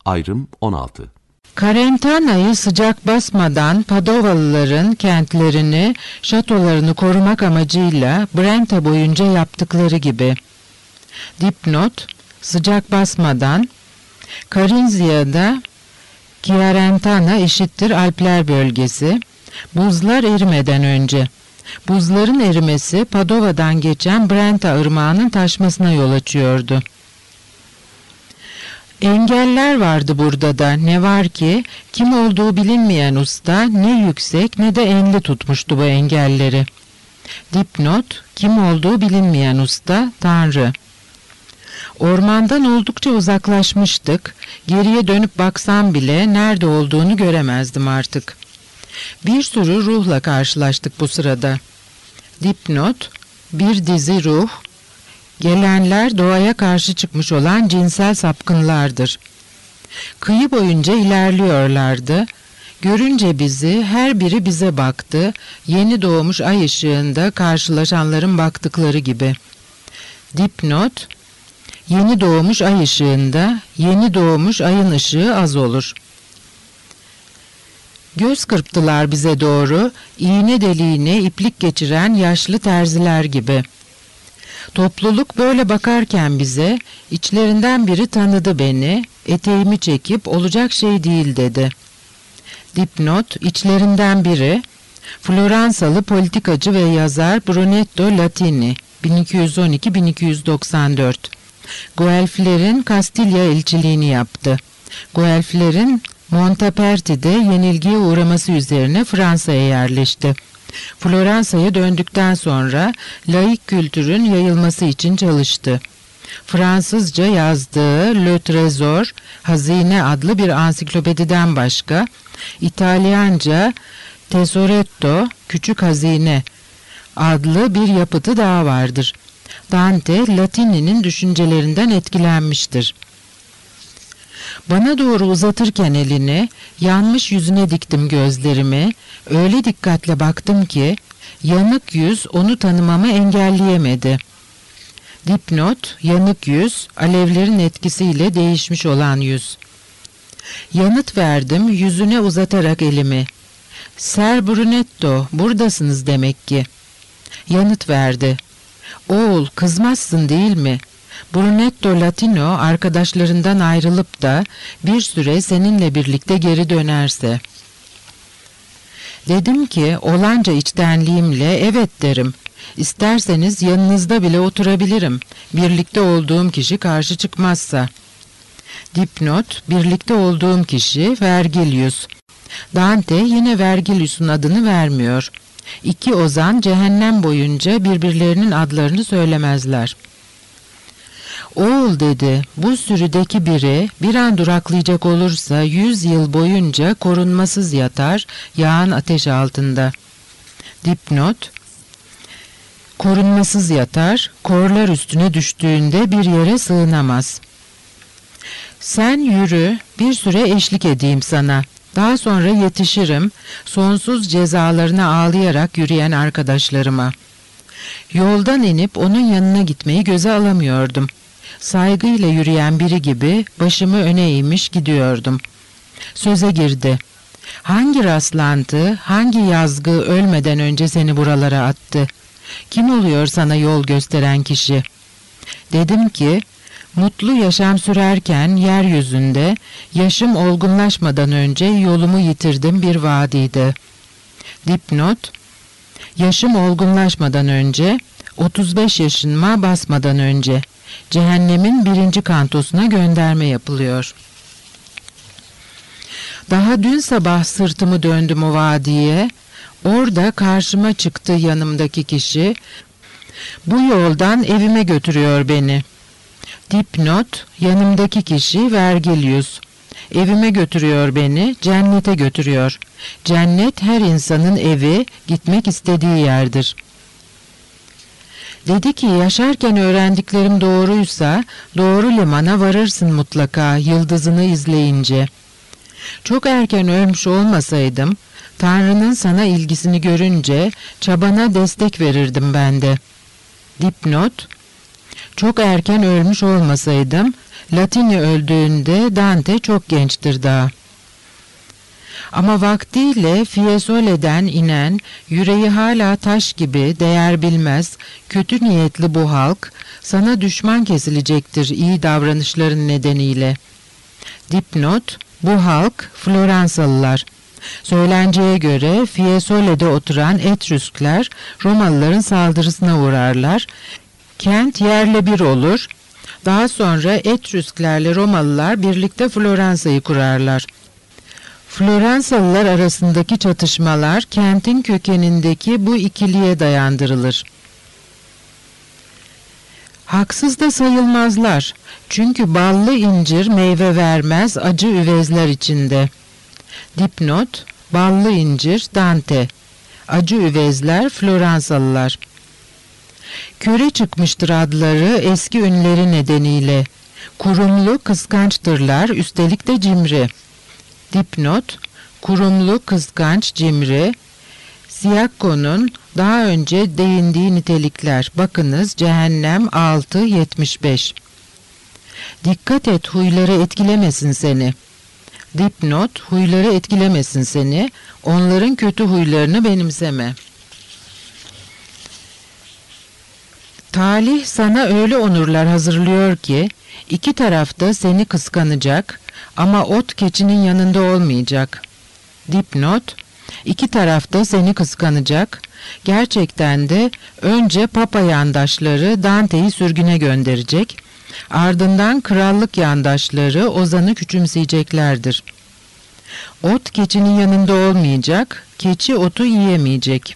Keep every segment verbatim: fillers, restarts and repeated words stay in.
Ayrım on altı. Carentana'yı sıcak basmadan Padovalıların kentlerini, şatolarını korumak amacıyla Brenta boyunca yaptıkları gibi. Dipnot: sıcak basmadan Carinzia'da Chiarentana eşittir Alpler bölgesi. Buzlar erimeden önce. Buzların erimesi Padova'dan geçen Brenta ırmağının taşmasına yol açıyordu. Engeller vardı burada da. Ne var ki kim olduğu bilinmeyen usta ne yüksek ne de enli tutmuştu bu engelleri. Dipnot: kim olduğu bilinmeyen usta Tanrı. Ormandan oldukça uzaklaşmıştık. Geriye dönüp baksam bile nerede olduğunu göremezdim artık. Bir sürü ruhla karşılaştık bu sırada. Dipnot: bir dizi ruh. Gelenler doğaya karşı çıkmış olan cinsel sapkınlardır. Kıyı boyunca ilerliyorlardı. Görünce bizi, her biri bize baktı. Yeni doğmuş ay ışığında karşılaşanların baktıkları gibi. Dipnot: yeni doğmuş ay ışığında, yeni doğmuş ayın ışığı az olur. Göz kırptılar bize doğru, iğne deliğine iplik geçiren yaşlı terziler gibi. Topluluk böyle bakarken bize, içlerinden biri tanıdı beni, eteğimi çekip olacak şey değil dedi. Dipnot: içlerinden biri, Floransalı politikacı ve yazar Brunetto Latini, bin iki yüz on iki bin iki yüz doksan dört. Guelflerin Kastilya elçiliğini yaptı. Guelflerin Monteperti'de yenilgiye uğraması üzerine Fransa'ya yerleşti. Floransa'ya döndükten sonra laik kültürün yayılması için çalıştı. Fransızca yazdığı Le Trésor, Hazine adlı bir ansiklopediden başka, İtalyanca Tesoretto, Küçük Hazine adlı bir yapıtı daha vardır. Dante, Latini'nin düşüncelerinden etkilenmiştir. Bana doğru uzatırken elini, yanmış yüzüne diktim gözlerimi, öyle dikkatle baktım ki, yanık yüz onu tanımamı engelleyemedi. Dipnot: yanık yüz, alevlerin etkisiyle değişmiş olan yüz. Yanıt verdim yüzüne uzatarak elimi. Ser Brunetto, buradasınız demek ki. Yanıt verdi. Oğul, kızmazsın değil mi? Brunetto Latino arkadaşlarından ayrılıp da bir süre seninle birlikte geri dönerse. Dedim ki olanca içtenliğimle evet derim. İsterseniz yanınızda bile oturabilirim. Birlikte olduğum kişi karşı çıkmazsa. Dipnot: birlikte olduğum kişi Vergilius. Dante yine Vergilius'un adını vermiyor. İki ozan cehennem boyunca birbirlerinin adlarını söylemezler. Oğul dedi, bu sürüdeki biri bir an duraklayacak olursa yüz yıl boyunca korunmasız yatar, yağan ateş altında. Dipnot: korunmasız yatar, korlar üstüne düştüğünde bir yere sığınamaz. Sen yürü, bir süre eşlik edeyim sana. Daha sonra yetişirim, sonsuz cezalarına ağlayarak yürüyen arkadaşlarıma. Yoldan inip onun yanına gitmeyi göze alamıyordum. Saygıyla yürüyen biri gibi başımı öne eğmiş gidiyordum. Söze girdi. Hangi rastlantı, hangi yazgı ölmeden önce seni buralara attı? Kim oluyor sana yol gösteren kişi? Dedim ki, mutlu yaşam sürerken yeryüzünde, yaşım olgunlaşmadan önce yolumu yitirdim bir vadide. Dipnot: yaşım olgunlaşmadan önce, otuz beş yaşıma basmadan önce, cehennemin birinci kantosuna gönderme yapılıyor. Daha dün sabah sırtımı döndüm o vadiye, orada karşıma çıktı yanımdaki kişi, bu yoldan evime götürüyor beni. Dipnot: yanımdaki kişi Vergilius. Evime götürüyor beni, cennete götürüyor. Cennet her insanın evi, gitmek istediği yerdir. Dedi ki yaşarken öğrendiklerim doğruysa doğru limana varırsın mutlaka yıldızını izleyince. Çok erken ölmüş olmasaydım Tanrı'nın sana ilgisini görünce çabana destek verirdim ben de. Dipnot: Çok erken ölmüş olmasaydım, Latini öldüğünde Dante çok gençtir daha. Ama vaktiyle Fiesole'den inen, yüreği hala taş gibi değer bilmez, kötü niyetli bu halk, sana düşman kesilecektir iyi davranışların nedeniyle. Dipnot, bu halk Floransalılar. Söylenceye göre Fiesole'de oturan Etrüskler Romalıların saldırısına uğrarlar. Kent yerle bir olur. Daha sonra Etrüsklerle Romalılar birlikte Floransa'yı kurarlar. Floransalılar arasındaki çatışmalar kentin kökenindeki bu ikiliye dayandırılır. Haksız da sayılmazlar. Çünkü ballı incir meyve vermez acı üvezler içinde. Dipnot, ballı incir Dante, acı üvezler Floransalılar. Köre çıkmıştır adları eski ünleri nedeniyle. Kurumlu kıskançtırlar, üstelik de cimri. Dipnot, kurumlu kıskanç cimri, Siyakko'nun daha önce değindiği nitelikler. Bakınız Cehennem altı yetmiş beş. Dikkat et huyları etkilemesin seni. Dipnot, huyları etkilemesin seni, onların kötü huylarını benimseme. Talih sana öyle onurlar hazırlıyor ki, iki tarafta seni kıskanacak ama ot keçinin yanında olmayacak. Dipnot, iki tarafta seni kıskanacak, gerçekten de önce Papa yandaşları Dante'yi sürgüne gönderecek, ardından krallık yandaşları Ozan'ı küçümseyeceklerdir. Ot keçinin yanında olmayacak, keçi otu yiyemeyecek.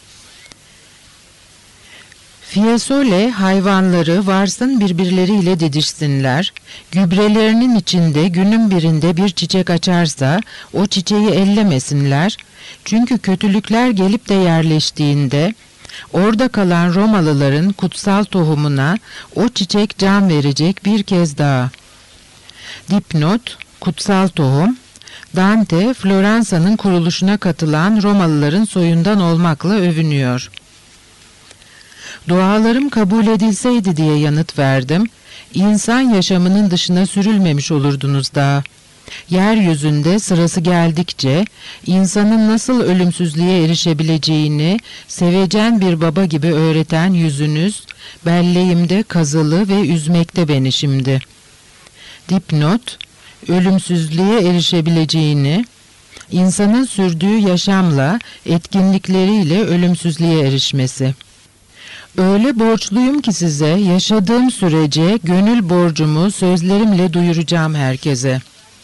Fiesole hayvanları varsın birbirleriyle didişsinler, gübrelerinin içinde günün birinde bir çiçek açarsa o çiçeği ellemesinler, çünkü kötülükler gelip de yerleştiğinde orada kalan Romalıların kutsal tohumuna o çiçek can verecek bir kez daha. Dipnot, kutsal tohum, Dante, Floransa'nın kuruluşuna katılan Romalıların soyundan olmakla övünüyor. Dualarım kabul edilseydi diye yanıt verdim, İnsan yaşamının dışına sürülmemiş olurdunuz daha. Yeryüzünde sırası geldikçe insanın nasıl ölümsüzlüğe erişebileceğini sevecen bir baba gibi öğreten yüzünüz belleğimde kazılı ve üzmekte beni şimdi. Dipnot, ölümsüzlüğe erişebileceğini, insanın sürdüğü yaşamla, etkinlikleriyle ölümsüzlüğe erişmesi. Öyle borçluyum ki size, yaşadığım sürece gönül borcumu sözlerimle duyuracağım herkese.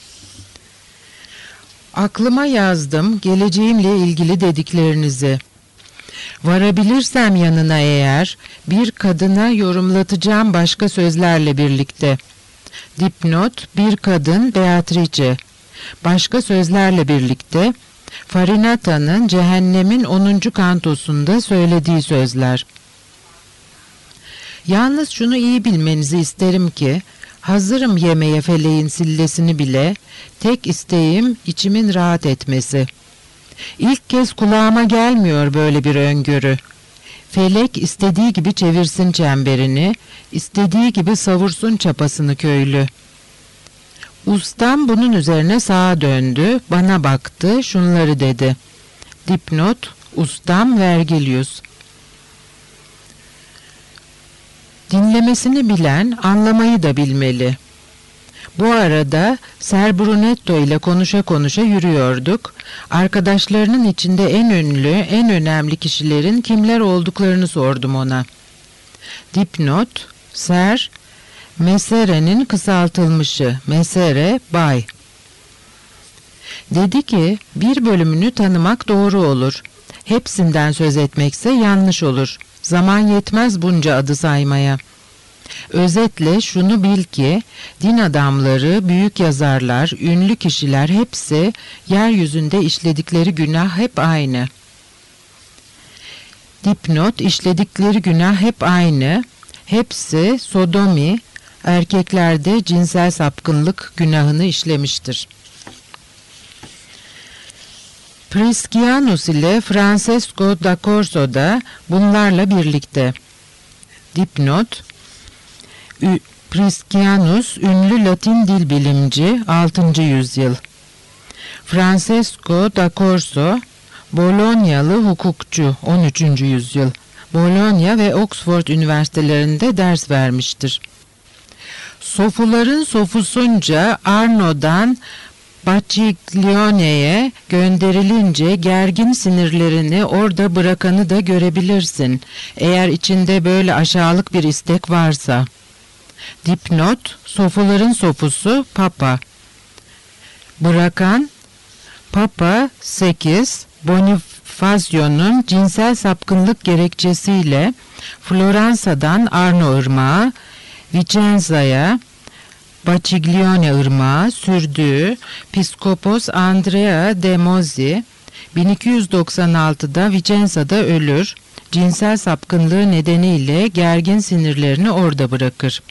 Aklıma yazdım geleceğimle ilgili dediklerinizi. Varabilirsem yanına eğer, bir kadına yorumlatacağım başka sözlerle birlikte. Dipnot, bir kadın Beatrice. Başka sözlerle birlikte, Farinata'nın Cehennem'in onuncu kantosunda söylediği sözler. Yalnız şunu iyi bilmenizi isterim ki, hazırım yemeye feleğin sillesini bile, tek isteğim içimin rahat etmesi. İlk kez kulağıma gelmiyor böyle bir öngörü. Felek istediği gibi çevirsin çemberini, istediği gibi savursun çapasını köylü. Ustam bunun üzerine sağa döndü, bana baktı, şunları dedi. Dipnot, ustam Vergilius. Dinlemesini bilen anlamayı da bilmeli. Bu arada Ser Brunetto ile konuşa konuşa yürüyorduk. Arkadaşlarının içinde en ünlü, en önemli kişilerin kimler olduklarını sordum ona. Dipnot, Ser, Messere'nin kısaltılmışı, Messere, Bay. Dedi ki, bir bölümünü tanımak doğru olur. Hepsinden söz etmekse yanlış olur. Zaman yetmez bunca adı saymaya. Özetle şunu bil ki, din adamları, büyük yazarlar, ünlü kişiler hepsi yeryüzünde işledikleri günah hep aynı. Dipnot, işledikleri günah hep aynı. Hepsi sodomi, erkeklerde cinsel sapkınlık günahını işlemiştir. Priscianus ile Francesco da Corso da bunlarla birlikte. Dipnot, Priscianus ünlü Latin dil bilimci altıncı yüzyıl. Francesco da Corso Bolognalı hukukçu on üçüncü yüzyıl. Bologna ve Oxford üniversitelerinde ders vermiştir. Sofuların sofusunca Arno'dan Bacciglione'ye gönderilince gergin sinirlerini orada bırakanı da görebilirsin. Eğer içinde böyle aşağılık bir istek varsa. Dipnot, sofuların sofusu Papa. Bırakan, Papa sekiz, Bonifazio'nun cinsel sapkınlık gerekçesiyle Floransa'dan Arno Irmağı, Vicenza'ya Bacciglione Irmağı sürdüğü Piskopos Andrea de Mozzi bin iki yüz doksan altıda Vicenza'da ölür, cinsel sapkınlığı nedeniyle gergin sinirlerini orada bırakır.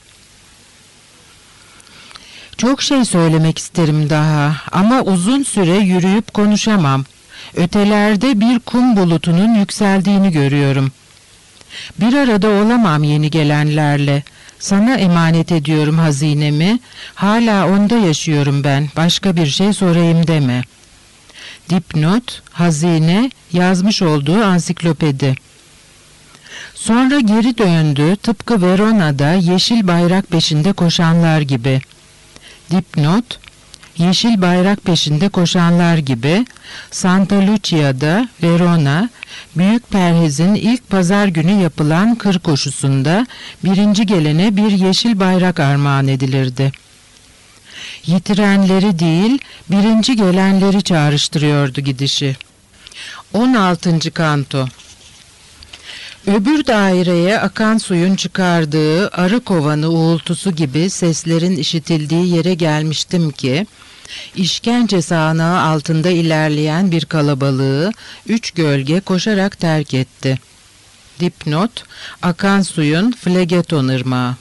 Çok şey söylemek isterim daha ama uzun süre yürüyüp konuşamam. Ötelerde bir kum bulutunun yükseldiğini görüyorum. Bir arada olamam yeni gelenlerle. Sana emanet ediyorum hazinemi. Hala onda yaşıyorum ben. Başka bir şey sorayım deme. Dipnot, hazine, yazmış olduğu ansiklopedi. Sonra geri döndü, tıpkı Verona'da yeşil bayrak peşinde koşanlar gibi. Dipnot, yeşil bayrak peşinde koşanlar gibi Santa Lucia'da Verona, Büyük Perhiz'in ilk pazar günü yapılan kır koşusunda birinci gelene bir yeşil bayrak armağan edilirdi. Yitirenleri değil, birinci gelenleri çağrıştırıyordu gidişi. on altıncı kanto. Öbür daireye akan suyun çıkardığı arı kovanı uğultusu gibi seslerin işitildiği yere gelmiştim ki, işkence sağanağı altında ilerleyen bir kalabalığı üç gölge koşarak terk etti. Dipnot, akan suyun Flegeton ırmağı.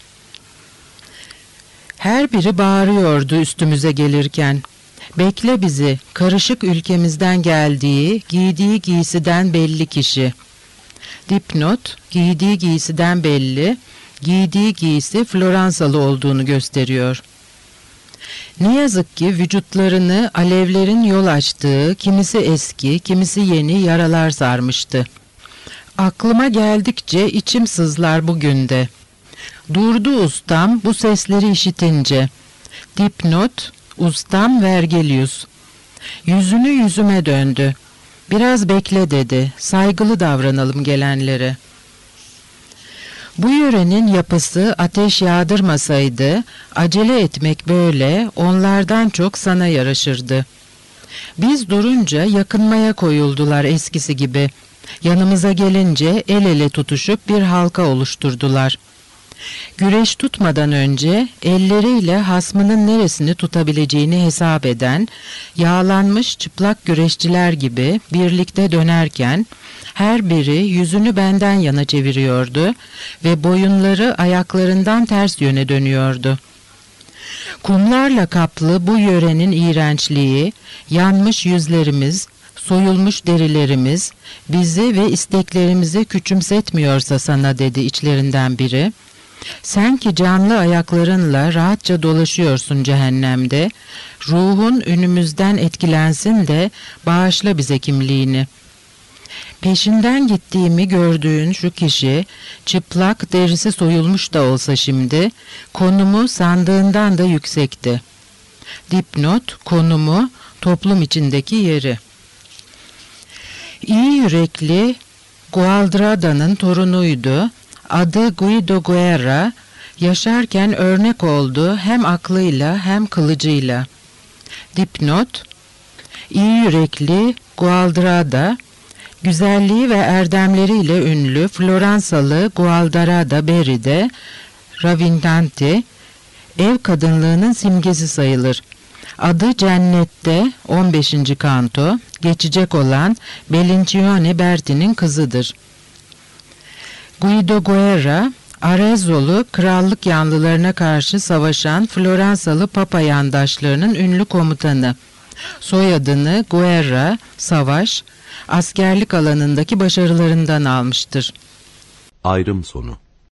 Her biri bağırıyordu üstümüze gelirken. Bekle bizi, karışık ülkemizden geldiği, giydiği giysiden belli kişi. Dipnot, giydiği giysiden belli, giydiği giysi Floransalı olduğunu gösteriyor. Ne yazık ki vücutlarını alevlerin yol açtığı, kimisi eski, kimisi yeni yaralar sarmıştı. Aklıma geldikçe içim sızlar bugün de. Durdu ustam bu sesleri işitince. Dipnot, ustam Vergilius. Yüzünü yüzüme döndü. Biraz bekle dedi, saygılı davranalım gelenlere. Bu yörenin yapısı ateş yağdırmasaydı, acele etmek böyle onlardan çok sana yaraşırdı. Biz durunca yakınmaya koyuldular eskisi gibi. Yanımıza gelince el ele tutuşup bir halka oluşturdular. Güreş tutmadan önce elleriyle hasmının neresini tutabileceğini hesap eden, yağlanmış çıplak güreşçiler gibi birlikte dönerken, her biri yüzünü benden yana çeviriyordu ve boyunları ayaklarından ters yöne dönüyordu. Kumlarla kaplı bu yörenin iğrençliği, yanmış yüzlerimiz, soyulmuş derilerimiz, bizi ve isteklerimizi küçümsetmiyorsa sana dedi içlerinden biri. Sen ki canlı ayaklarınla rahatça dolaşıyorsun cehennemde, ruhun önümüzden etkilensin de bağışla bize kimliğini. Peşinden gittiğimi gördüğün şu kişi, çıplak derisi soyulmuş da olsa şimdi, konumu sandığından da yüksekti. Dipnot, konumu, toplum içindeki yeri. İyi yürekli Gualdrada'nın torunuydu. Adı Guido Guerra, yaşarken örnek oldu hem aklıyla hem kılıcıyla. Dipnot, iyi yürekli Gualdrada, güzelliği ve erdemleriyle ünlü Floransalı Gualdrada Beri'de, Ravinanti, ev kadınlığının simgesi sayılır. Adı cennette on beşinci kanto, geçecek olan Belincione Berti'nin kızıdır. Guido Guerra, Arezzo'lu krallık yanlılarına karşı savaşan Floransalı Papa yandaşlarının ünlü komutanı. Soyadını Guerra, savaş, askerlik alanındaki başarılarından almıştır. Ayrım sonu.